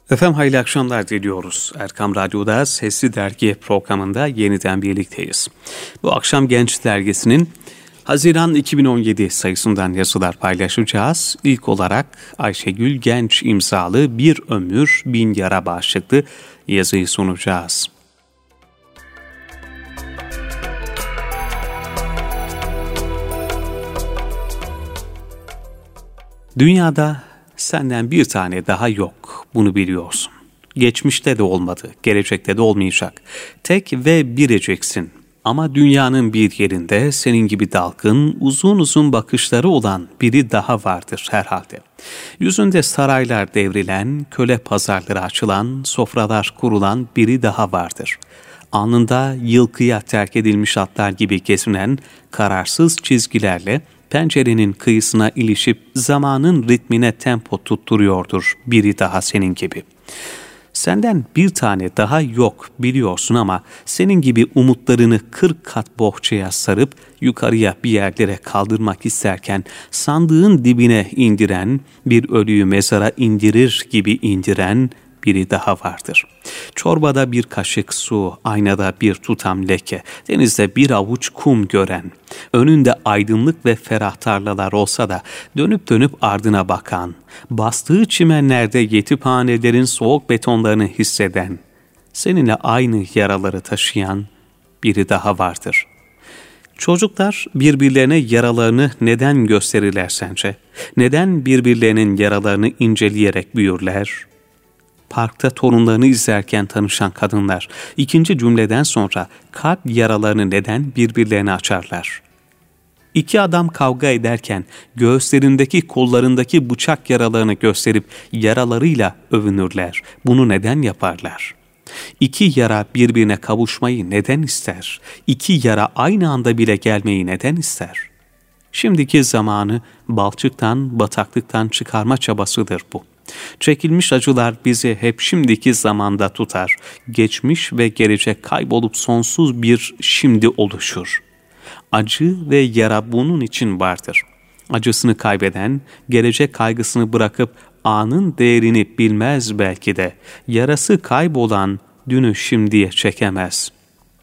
Efendim hayırlı akşamlar diliyoruz. Erkam Radyo'da Sesli Dergi programında yeniden birlikteyiz. Bu akşam Genç Dergisi'nin Haziran 2017 sayısından yazılar paylaşacağız. İlk olarak Ayşegül Genç imzalı Bir Ömür Bin Yara başlıklı yazıyı sunacağız. Dünyada senden bir tane daha yok, bunu biliyorsun. Geçmişte de olmadı, gelecekte de olmayacak. Tek ve biriciksin. Ama dünyanın bir yerinde senin gibi dalgın, uzun uzun bakışları olan biri daha vardır herhalde. Yüzünde saraylar devrilen, köle pazarları açılan, sofralar kurulan biri daha vardır. Alnında yılkıya terk edilmiş atlar gibi gezinen, kararsız çizgilerle, pencerenin kıyısına ilişip zamanın ritmine tempo tutturuyordur biri daha senin gibi. Senden bir tane daha yok biliyorsun ama senin gibi umutlarını 40 kat bohçaya sarıp yukarıya bir yerlere kaldırmak isterken sandığın dibine indiren, bir ölüyü mezara indirir gibi indiren biri daha vardır. Çorbada bir kaşık su, aynada bir tutam leke, denizde bir avuç kum gören, önünde aydınlık ve ferah tarlalar olsa da dönüp dönüp ardına bakan, bastığı çimenlerde yetimhanelerin soğuk betonlarını hisseden, seninle aynı yaraları taşıyan biri daha vardır. Çocuklar birbirlerine yaralarını neden gösterirler sence? Neden birbirlerinin yaralarını inceleyerek büyürler? Parkta torunlarını izlerken tanışan kadınlar, ikinci cümleden sonra kalp yaralarını neden birbirlerine açarlar? İki adam kavga ederken göğüslerindeki, kollarındaki bıçak yaralarını gösterip yaralarıyla övünürler. Bunu neden yaparlar? İki yara birbirine kavuşmayı neden ister? İki yara aynı anda bile gelmeyi neden ister? Şimdiki zamanı balçıktan, bataklıktan çıkarma çabasıdır bu. Çekilmiş acılar bizi hep şimdiki zamanda tutar. Geçmiş ve gelecek kaybolup sonsuz bir şimdi oluşur. Acı ve yara bunun için vardır. Acısını kaybeden, gelecek kaygısını bırakıp anın değerini bilmez belki de. Yarası kaybolan dünü şimdiye çekemez.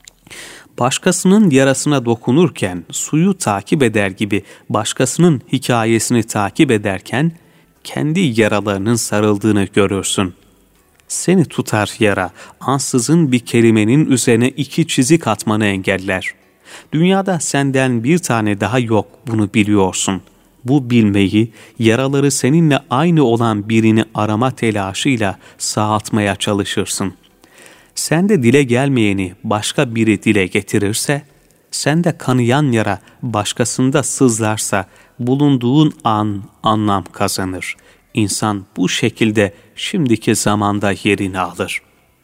Başkasının yarasına dokunurken suyu takip eder gibi başkasının hikayesini takip ederken kendi yaralarının sarıldığını görürsün. Seni tutar yara, ansızın bir kelimenin üzerine iki çizik atmanı engeller. Dünyada senden bir tane daha yok, bunu biliyorsun. Bu bilmeyi, yaraları seninle aynı olan birini arama telaşıyla sağaltmaya çalışırsın. Sende dile gelmeyeni başka biri dile getirirse, sende kanayan yara başkasında sızlarsa, bulunduğun an anlam kazanır. İnsan bu şekilde şimdiki zamanda yerini alır.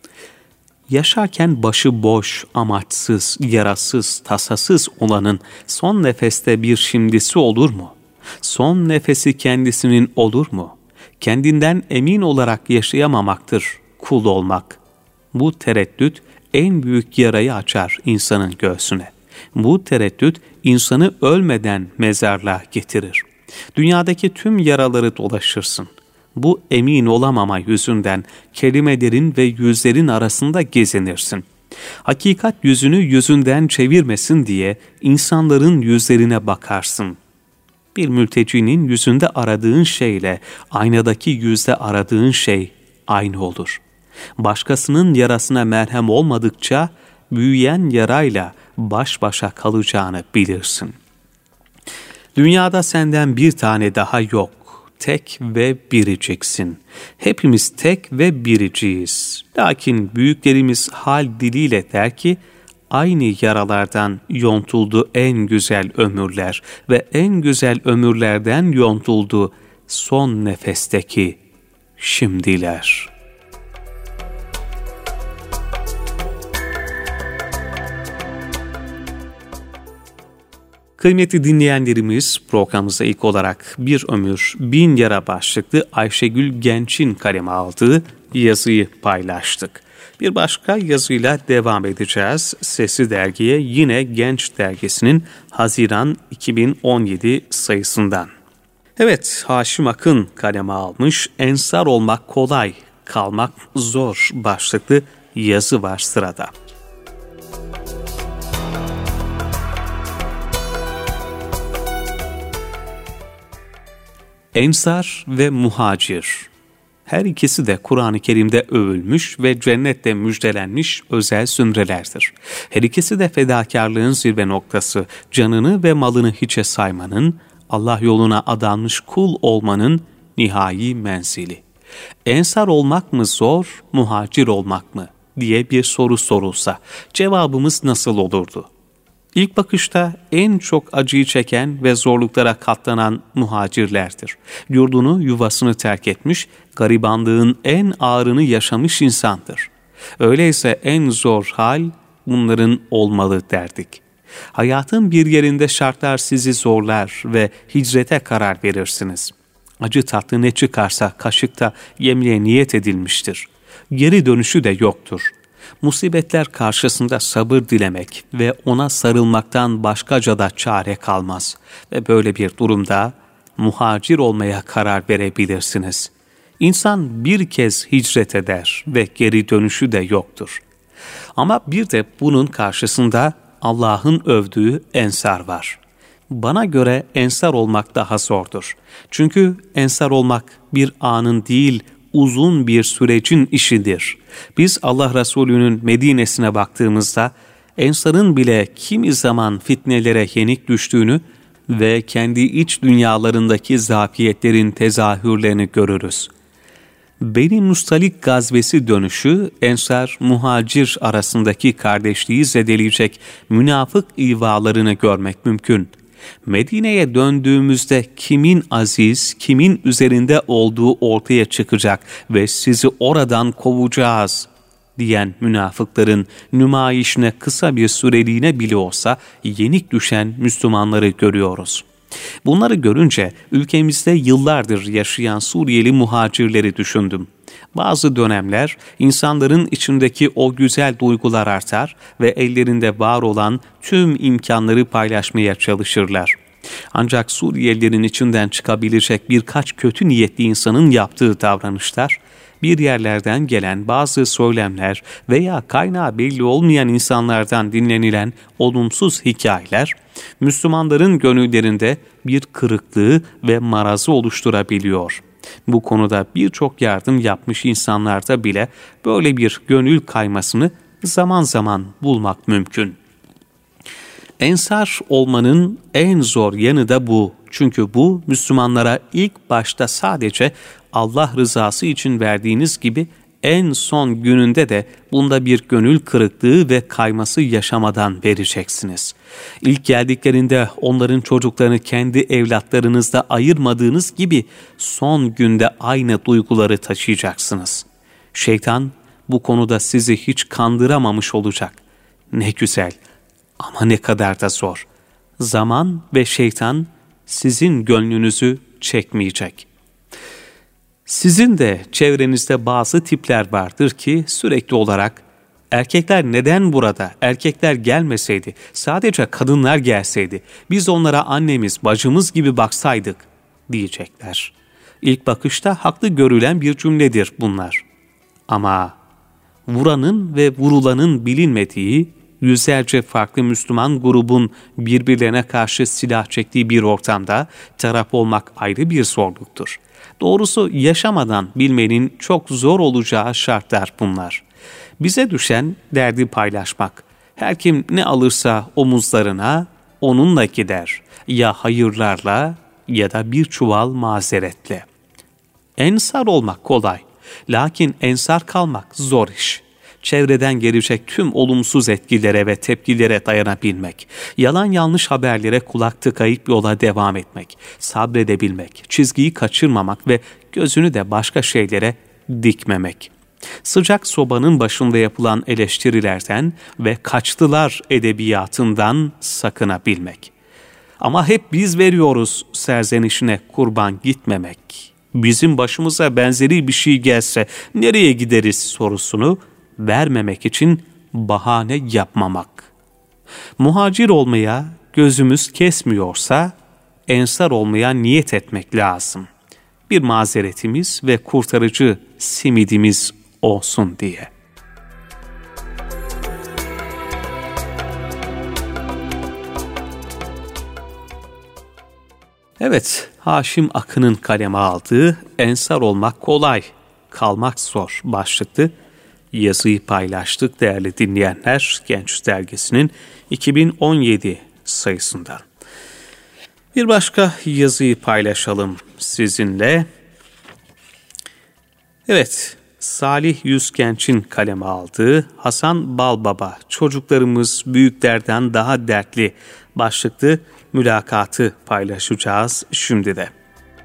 Yaşarken başı boş, amaçsız, yarasız, tasasız olanın son nefeste bir şimdisi olur mu? Son nefesi kendisinin olur mu? Kendinden emin olarak yaşayamamaktır kul olmak. Bu tereddüt en büyük yarayı açar insanın göğsüne. Bu tereddüt insanı ölmeden mezarlığa getirir. Dünyadaki tüm yaraları dolaşırsın. Bu emin olamama yüzünden kelimelerin ve yüzlerin arasında gezinirsin. Hakikat yüzünü yüzünden çevirmesin diye insanların yüzlerine bakarsın. Bir mültecinin yüzünde aradığın şeyle aynadaki yüzde aradığın şey aynı olur. Başkasının yarasına merhem olmadıkça büyüyen yarayla baş başa kalacağını bilirsin. Dünyada senden bir tane daha yok. Tek ve biriciksin. Hepimiz tek ve biriciyiz. Lakin büyüklerimiz hal diliyle der ki, aynı yaralardan yontuldu en güzel ömürler ve en güzel ömürlerden yontuldu son nefesteki şimdiler. Kıymetli dinleyenlerimiz, programımıza ilk olarak Bir Ömür Bin Yara başlıklı Ayşegül Genç'in kaleme aldığı yazıyı paylaştık. Bir başka yazıyla devam edeceğiz. Sesli Dergi'ye yine Genç Dergisi'nin Haziran 2017 sayısından. Evet, Haşim Akın kaleme almış Ensar Olmak Kolay kalmak zor başlıklı yazı var sırada. Ensar ve muhacir. Her ikisi de Kur'an-ı Kerim'de övülmüş ve cennette müjdelenmiş özel zümrelerdir. Her ikisi de fedakarlığın zirve noktası, canını ve malını hiçe saymanın, Allah yoluna adanmış kul olmanın nihai menzili. Ensar olmak mı zor, muhacir olmak mı diye bir soru sorulsa cevabımız nasıl olurdu? İlk bakışta en çok acıyı çeken ve zorluklara katlanan muhacirlerdir. Yurdunu, yuvasını terk etmiş, garibanlığın en ağırını yaşamış insandır. Öyleyse en zor hal bunların olmalı derdik. Hayatın bir yerinde şartlar sizi zorlar ve hicrete karar verirsiniz. Acı tatlı ne çıkarsa kaşıkta yemeye niyet edilmiştir. Geri dönüşü de yoktur. Musibetler karşısında sabır dilemek ve ona sarılmaktan başkaca da çare kalmaz ve böyle bir durumda muhacir olmaya karar verebilirsiniz. İnsan bir kez hicret eder ve geri dönüşü de yoktur. Ama bir de bunun karşısında Allah'ın övdüğü ensar var. Bana göre ensar olmak daha zordur. Çünkü ensar olmak bir anın değil, uzun bir sürecin işidir. Biz Allah Resulü'nün Medine'sine baktığımızda ensarın bile kimi zaman fitnelere yenik düştüğünü ve kendi iç dünyalarındaki zafiyetlerin tezahürlerini görürüz. Beni Mustalik gazvesi dönüşü ensar muhacir arasındaki kardeşliği zedeleyecek münafık ivalarını görmek mümkün. Medine'ye döndüğümüzde kimin aziz, kimin üzerinde olduğu ortaya çıkacak ve sizi oradan kovacağız diyen münafıkların nümayişine kısa bir süreliğine bile olsa yenik düşen Müslümanları görüyoruz. Bunları görünce ülkemizde yıllardır yaşayan Suriyeli muhacirleri düşündüm. Bazı dönemler insanların içindeki o güzel duygular artar ve ellerinde var olan tüm imkanları paylaşmaya çalışırlar. Ancak Suriyelilerin içinden çıkabilecek birkaç kötü niyetli insanın yaptığı davranışlar, bir yerlerden gelen bazı söylemler veya kaynağı belli olmayan insanlardan dinlenilen olumsuz hikayeler, Müslümanların gönüllerinde bir kırıklığı ve marazı oluşturabiliyor. Bu konuda birçok yardım yapmış insanlarda bile böyle bir gönül kaymasını zaman zaman bulmak mümkün. Ensar olmanın en zor yanı da bu. Çünkü bu Müslümanlara ilk başta sadece Allah rızası için verdiğiniz gibi en son gününde de bunda bir gönül kırıklığı ve kayması yaşamadan vereceksiniz. İlk geldiklerinde onların çocuklarını kendi evlatlarınızda ayırmadığınız gibi son günde aynı duyguları taşıyacaksınız. Şeytan bu konuda sizi hiç kandıramamış olacak. Ne güzel ama ne kadar da zor. Zaman ve şeytan sizin gönlünüzü çekmeyecek. Sizin de çevrenizde bazı tipler vardır ki sürekli olarak erkekler neden burada, erkekler gelmeseydi, sadece kadınlar gelseydi, biz onlara annemiz, bacımız gibi baksaydık diyecekler. İlk bakışta haklı görülen bir cümledir bunlar. Ama vuranın ve vurulanın bilinmediği, yüzlerce farklı Müslüman grubun birbirlerine karşı silah çektiği bir ortamda taraf olmak ayrı bir zorluktur. Doğrusu yaşamadan bilmenin çok zor olacağı şartlar bunlar. Bize düşen derdi paylaşmak. Her kim ne alırsa omuzlarına onunla gider. Ya hayırlarla ya da bir çuval mazeretle. Ensar olmak kolay. Lakin ensar kalmak zor iş. Çevreden gelecek tüm olumsuz etkilere ve tepkilere dayanabilmek, yalan yanlış haberlere kulak tıkayıp yola devam etmek, sabredebilmek, çizgiyi kaçırmamak ve gözünü de başka şeylere dikmemek. Sıcak sobanın başında yapılan eleştirilerden ve kaçtılar edebiyatından sakınabilmek. Ama hep biz veriyoruz serzenişine kurban gitmemek. Bizim başımıza benzeri bir şey gelse nereye gideriz sorusunu vermemek için bahane yapmamak. Muhacir olmaya gözümüz kesmiyorsa ensar olmaya niyet etmek lazım. bir mazeretimiz ve kurtarıcı simidimiz olsun diye. Evet, Haşim Akın'ın kaleme aldığı "Ensar olmak kolay, kalmak zor" başlıklı yazıyı paylaştık değerli dinleyenler, Genç Dergisi'nin 2017 sayısından. Bir başka yazıyı paylaşalım sizinle. Evet, Salih Yüzgenç'in kaleme aldığı Hasan Balbaba, "Çocuklarımız büyüklerden daha dertli" başlıklı mülakatı paylaşacağız şimdi de.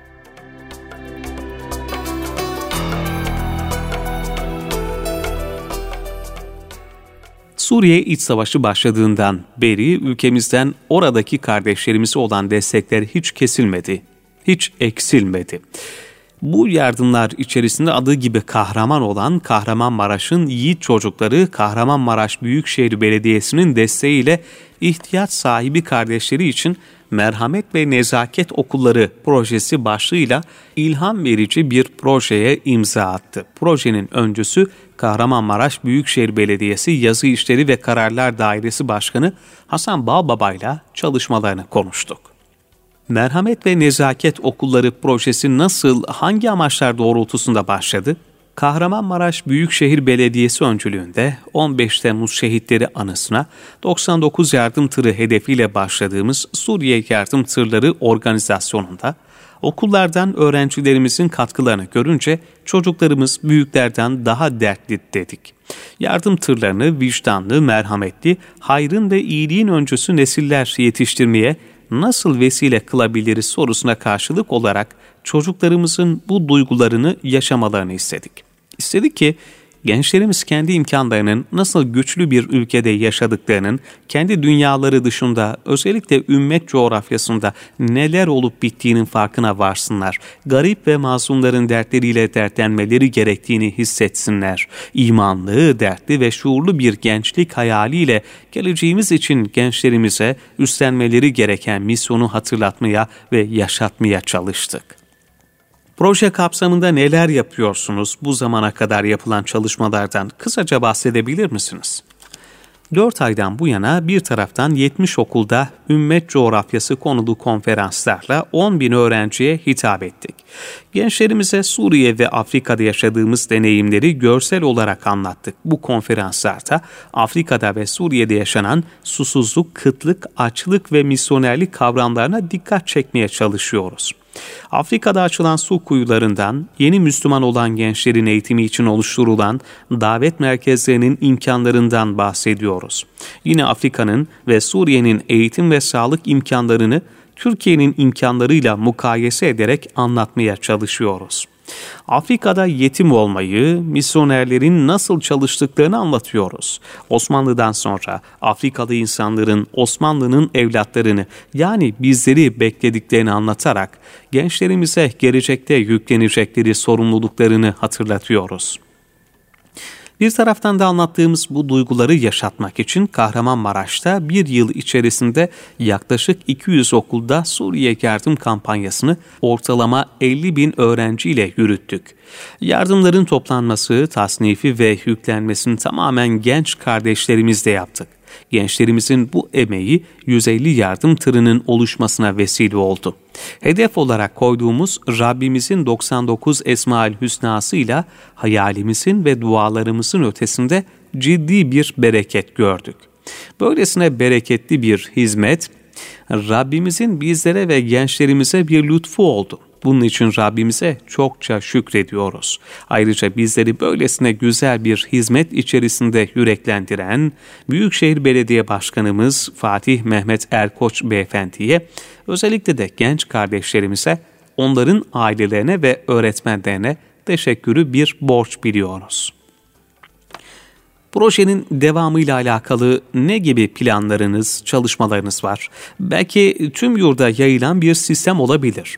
Suriye İç Savaşı başladığından beri ülkemizden oradaki kardeşlerimize olan destekler hiç kesilmedi, hiç eksilmedi. Bu yardımlar içerisinde adı gibi kahraman olan Kahramanmaraş'ın yiğit çocukları Kahramanmaraş Büyükşehir Belediyesi'nin desteğiyle ihtiyaç sahibi kardeşleri için Merhamet ve Nezaket Okulları projesi başlığıyla ilham verici bir projeye imza attı. Projenin öncüsü Kahramanmaraş Büyükşehir Belediyesi Yazı İşleri ve Kararlar Dairesi Başkanı Hasan Balbaba ile çalışmalarını konuştuk. Merhamet ve Nezaket Okulları projesi nasıl, hangi amaçlar doğrultusunda başladı? Kahramanmaraş Büyükşehir Belediyesi öncülüğünde 15 Temmuz Şehitleri Anısına 99 yardım tırı hedefiyle başladığımız Suriye Yardım Tırları organizasyonunda okullardan öğrencilerimizin katkılarını görünce çocuklarımız büyüklerden daha dertli dedik. Yardım tırlarını vicdanlı, merhametli, hayrın ve iyiliğin öncüsü nesiller yetiştirmeye nasıl vesile kılabiliriz sorusuna karşılık olarak çocuklarımızın bu duygularını yaşamalarını istedik. İstedik ki gençlerimiz kendi imkanlarının nasıl güçlü bir ülkede yaşadıklarının, kendi dünyaları dışında özellikle ümmet coğrafyasında neler olup bittiğinin farkına varsınlar. Garip ve mazlumların dertleriyle dertlenmeleri gerektiğini hissetsinler. İmanlı, dertli ve şuurlu bir gençlik hayaliyle geleceğimiz için gençlerimize üstlenmeleri gereken misyonu hatırlatmaya ve yaşatmaya çalıştık. Proje kapsamında neler yapıyorsunuz? Bu zamana kadar yapılan çalışmalardan kısaca bahsedebilir misiniz? 4 aydan bu yana bir taraftan 70 okulda ümmet coğrafyası konulu konferanslarla 10.000 öğrenciye hitap ettik. Gençlerimize Suriye ve Afrika'da yaşadığımız deneyimleri görsel olarak anlattık. Bu konferanslarda Afrika'da ve Suriye'de yaşanan susuzluk, kıtlık, açlık ve misyonerlik kavramlarına dikkat çekmeye çalışıyoruz. Afrika'da açılan su kuyularından, yeni Müslüman olan gençlerin eğitimi için oluşturulan davet merkezlerinin imkanlarından bahsediyoruz. Yine Afrika'nın ve Suriye'nin eğitim ve sağlık imkanlarını Türkiye'nin imkanlarıyla mukayese ederek anlatmaya çalışıyoruz. Afrika'da yetim olmayı, misyonerlerin nasıl çalıştıklarını anlatıyoruz. Osmanlı'dan sonra Afrikalı insanların Osmanlı'nın evlatlarını, yani bizleri beklediklerini anlatarak gençlerimize gelecekte yüklenecekleri sorumluluklarını hatırlatıyoruz. Bir taraftan da anlattığımız bu duyguları yaşatmak için Kahramanmaraş'ta bir yıl içerisinde yaklaşık 200 okulda Suriye yardım kampanyasını ortalama 50.000 öğrenciyle yürüttük. Yardımların toplanması, tasnifi ve yüklenmesini tamamen genç kardeşlerimizle yaptık. Gençlerimizin bu emeği 150 yardım tırının oluşmasına vesile oldu. Hedef olarak koyduğumuz Rabbimizin 99 Esma-ül Hüsna'sıyla hayalimizin ve dualarımızın ötesinde ciddi bir bereket gördük. Böylesine bereketli bir hizmet, Rabbimizin bizlere ve gençlerimize bir lütfu oldu. Bunun için Rabbimize çokça şükrediyoruz. Ayrıca bizleri böylesine güzel bir hizmet içerisinde yüreklendiren Büyükşehir Belediye Başkanımız Fatih Mehmet Erkoç Beyefendi'ye, özellikle de genç kardeşlerimize, onların ailelerine ve öğretmenlerine teşekkürü bir borç biliyoruz. Projenin devamıyla alakalı ne gibi planlarınız, çalışmalarınız var? Belki tüm yurda yayılan bir sistem olabilir.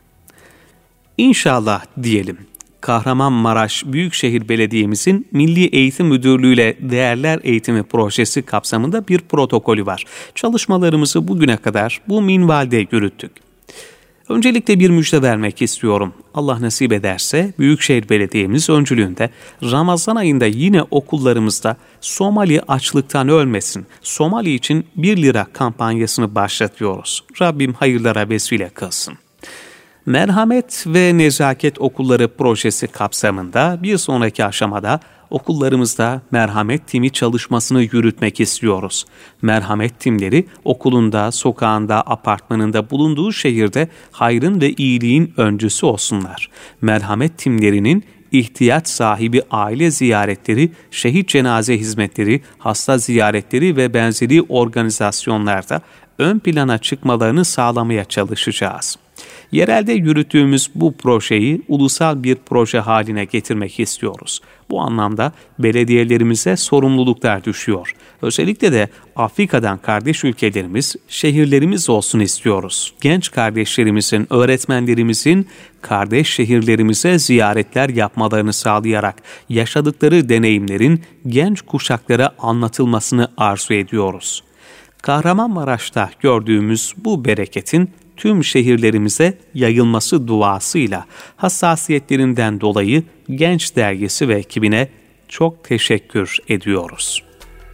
İnşallah diyelim. Kahramanmaraş Büyükşehir Belediye'mizin Milli Eğitim Müdürlüğü ile Değerler Eğitimi Projesi kapsamında bir protokolü var. Çalışmalarımızı bugüne kadar bu minvalde yürüttük. Öncelikle bir müjde vermek istiyorum. Allah nasip ederse Büyükşehir Belediye'miz öncülüğünde Ramazan ayında yine okullarımızda Somali açlıktan ölmesin, Somali için 1 lira kampanyasını başlatıyoruz. Rabbim hayırlara vesile kılsın. Merhamet ve Nezaket Okulları projesi kapsamında bir sonraki aşamada okullarımızda merhamet timi çalışmasını yürütmek istiyoruz. Merhamet timleri okulunda, sokağında, apartmanında bulunduğu şehirde hayrın ve iyiliğin öncüsü olsunlar. Merhamet timlerinin ihtiyaç sahibi aile ziyaretleri, şehit cenaze hizmetleri, hasta ziyaretleri ve benzeri organizasyonlarda ön plana çıkmalarını sağlamaya çalışacağız. Yerelde yürüttüğümüz bu projeyi ulusal bir proje haline getirmek istiyoruz. Bu anlamda belediyelerimize sorumluluklar düşüyor. Özellikle de Afrika'dan kardeş ülkelerimiz, şehirlerimiz olsun istiyoruz. Genç kardeşlerimizin, öğretmenlerimizin kardeş şehirlerimize ziyaretler yapmalarını sağlayarak yaşadıkları deneyimlerin genç kuşaklara anlatılmasını arzu ediyoruz. Kahramanmaraş'ta gördüğümüz bu bereketin tüm şehirlerimize yayılması duasıyla hassasiyetlerinden dolayı Genç Dergisi ve ekibine çok teşekkür ediyoruz.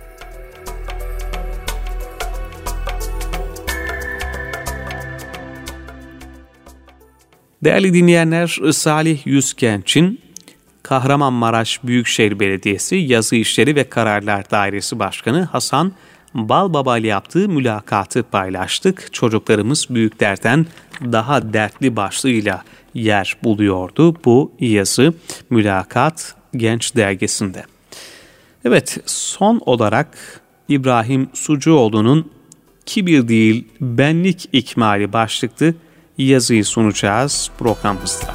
Değerli dinleyenler, Salih Yüzgenç'in Kahramanmaraş Büyükşehir Belediyesi Yazı İşleri ve Kararlar Dairesi Başkanı Hasan Balbaba ile yaptığı mülakatı paylaştık. Çocuklarımız büyüklerden daha dertli başlığıyla yer buluyordu bu yazı, mülakat Genç Dergisi'nde. Evet, son olarak İbrahim Sucuoğlu'nun Kibir Değil Benlik İkmali başlıklı yazıyı sunacağız programımızda.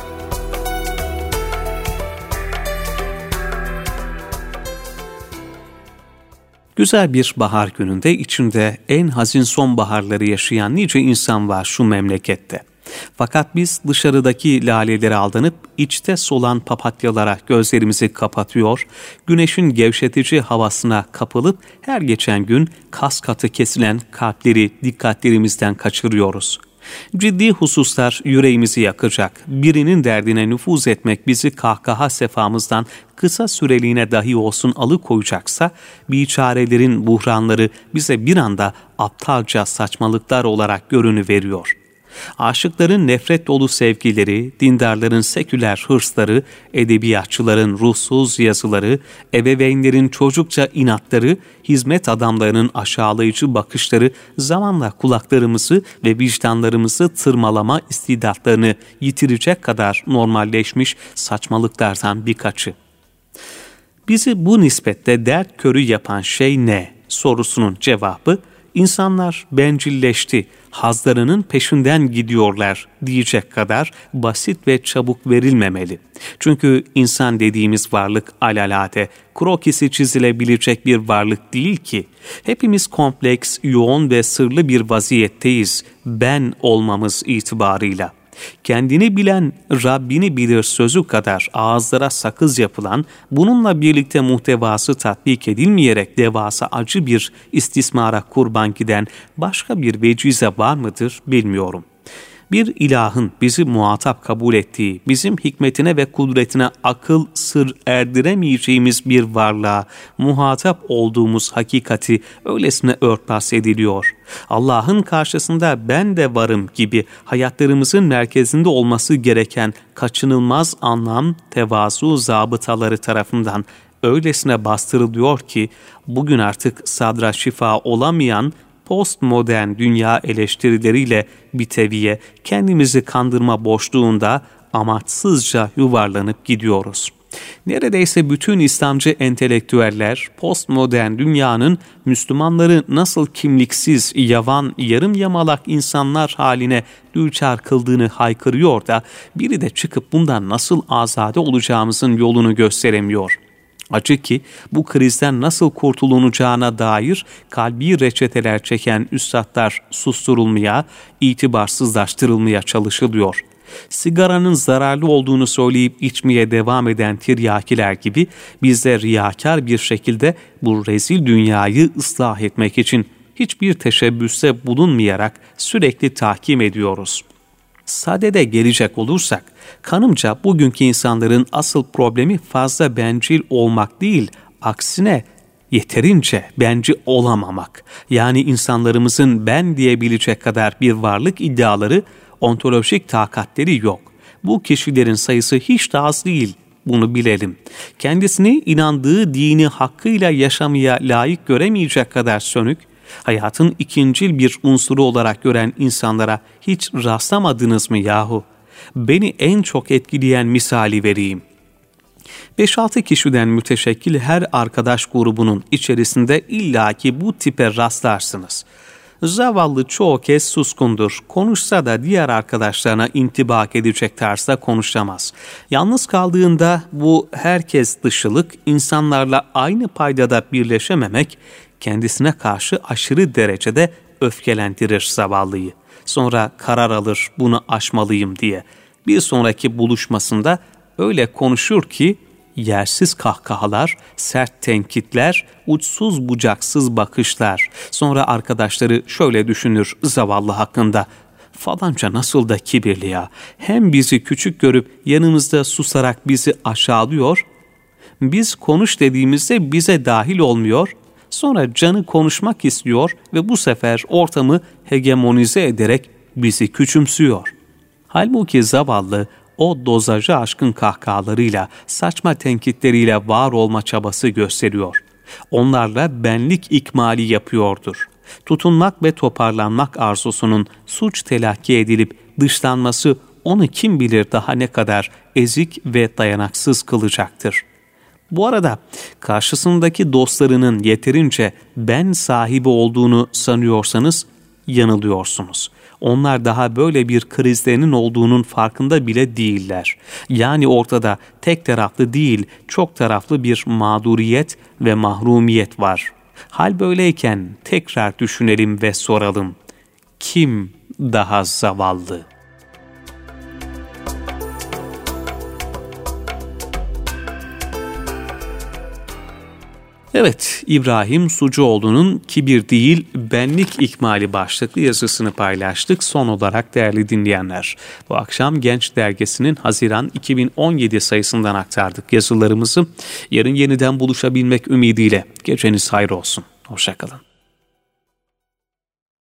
Güzel bir bahar gününde içinde en hazin sonbaharları yaşayan nice insan var şu memlekette. Fakat biz dışarıdaki lalelere aldanıp içte solan papatyalara gözlerimizi kapatıyor, güneşin gevşetici havasına kapılıp her geçen gün kas katı kesilen kalpleri dikkatlerimizden kaçırıyoruz. Ciddi hususlar yüreğimizi yakacak, birinin derdine nüfuz etmek bizi kahkaha sefamızdan kısa süreliğine dahi olsun alıkoyacaksa, biçarelerin buhranları bize bir anda aptalca saçmalıklar olarak görünüveriyor. Aşıkların nefret dolu sevgileri, dindarların seküler hırsları, edebiyatçıların ruhsuz yazıları, ebeveynlerin çocukça inatları, hizmet adamlarının aşağılayıcı bakışları zamanla kulaklarımızı ve vicdanlarımızı tırmalama istidatlarını yitirecek kadar normalleşmiş saçmalıklardan birkaçı. Bizi bu nispette dert körü yapan şey ne sorusunun cevabı, İnsanlar bencilleşti, hazlarının peşinden gidiyorlar diyecek kadar basit ve çabuk verilmemeli. Çünkü insan dediğimiz varlık alelade, krokisi çizilebilecek bir varlık değil ki. Hepimiz kompleks, yoğun ve sırlı bir vaziyetteyiz ben olmamız itibarıyla. Kendini bilen Rabbini bilir sözü kadar ağızlara sakız yapılan, bununla birlikte muhtevası tatbik edilmeyerek devasa acı bir istismara kurban giden başka bir vecize var mıdır bilmiyorum. Bir ilahın bizi muhatap kabul ettiği, bizim hikmetine ve kudretine akıl sır erdiremeyeceğimiz bir varlığa muhatap olduğumuz hakikati öylesine örtbas ediliyor. Allah'ın karşısında ben de varım gibi hayatlarımızın merkezinde olması gereken kaçınılmaz anlam, tevazu zabıtaları tarafından öylesine bastırılıyor ki bugün artık sadra şifa olamayan postmodern dünya eleştirileriyle biteviye kendimizi kandırma boşluğunda amaçsızca yuvarlanıp gidiyoruz. Neredeyse bütün İslamcı entelektüeller postmodern dünyanın Müslümanları nasıl kimliksiz, yavan, yarım yamalak insanlar haline düçar kıldığını haykırıyor da biri de çıkıp bundan nasıl azade olacağımızın yolunu gösteremiyor. Acı ki bu krizden nasıl kurtulunacağına dair kalbi reçeteler çeken üstadlar susturulmaya, itibarsızlaştırılmaya çalışılıyor. Sigaranın zararlı olduğunu söyleyip içmeye devam eden tiryakiler gibi biz de riyakar bir şekilde bu rezil dünyayı ıslah etmek için hiçbir teşebbüste bulunmayarak sürekli tahkim ediyoruz. Sadede gelecek olursak, kanımca bugünkü insanların asıl problemi fazla bencil olmak değil, aksine yeterince bencil olamamak. Yani insanlarımızın ben diyebilecek kadar bir varlık iddiaları, ontolojik takatleri yok. Bu kişilerin sayısı hiç de az değil. Bunu bilelim. Kendisini inandığı dini hakkıyla yaşamaya layık göremeyecek kadar sönük, hayatın ikincil bir unsuru olarak gören insanlara hiç rastlamadınız mı yahu? Beni en çok etkileyen misali vereyim. 5-6 kişiden müteşekkil her arkadaş grubunun içerisinde illaki bu tipe rastlarsınız. Zavallı çoğu kez suskundur. Konuşsa da diğer arkadaşlarına intibak edecek tarzda konuşamaz. Yalnız kaldığında bu herkes dışılık, insanlarla aynı paydada birleşememek, kendisine karşı aşırı derecede öfkelendirir zavallıyı. Sonra karar alır bunu aşmalıyım diye. Bir sonraki buluşmasında öyle konuşur ki, yersiz kahkahalar, sert tenkitler, uçsuz bucaksız bakışlar. Sonra arkadaşları şöyle düşünür zavallı hakkında. Falanca nasıl da kibirli ya. Hem bizi küçük görüp yanımızda susarak bizi aşağılıyor. Biz konuş dediğimizde bize dahil olmuyor. Sonra canı konuşmak istiyor ve bu sefer ortamı hegemonize ederek bizi küçümsüyor. Halbuki zavallı, o dozajı aşkın kahkahalarıyla, saçma tenkitleriyle var olma çabası gösteriyor. Onlarla benlik ikmali yapıyordur. Tutunmak ve toparlanmak arzusunun suç telakki edilip dışlanması onu kim bilir daha ne kadar ezik ve dayanaksız kılacaktır. Bu arada karşısındaki dostlarının yeterince ben sahibi olduğunu sanıyorsanız yanılıyorsunuz. Onlar daha böyle bir krizlerinin olduğunun farkında bile değiller. Yani ortada tek taraflı değil, çok taraflı bir mağduriyet ve mahrumiyet var. Hal böyleyken tekrar düşünelim ve soralım. Kim daha zavallı? Evet, İbrahim Sucuoğlu'nun Kibir Değil Benlik İkmali başlıklı yazısını paylaştık. Son olarak değerli dinleyenler, bu akşam Genç Dergisi'nin Haziran 2017 sayısından aktardık yazılarımızı. Yarın yeniden buluşabilmek ümidiyle geceniz hayır olsun. Hoşça kalın.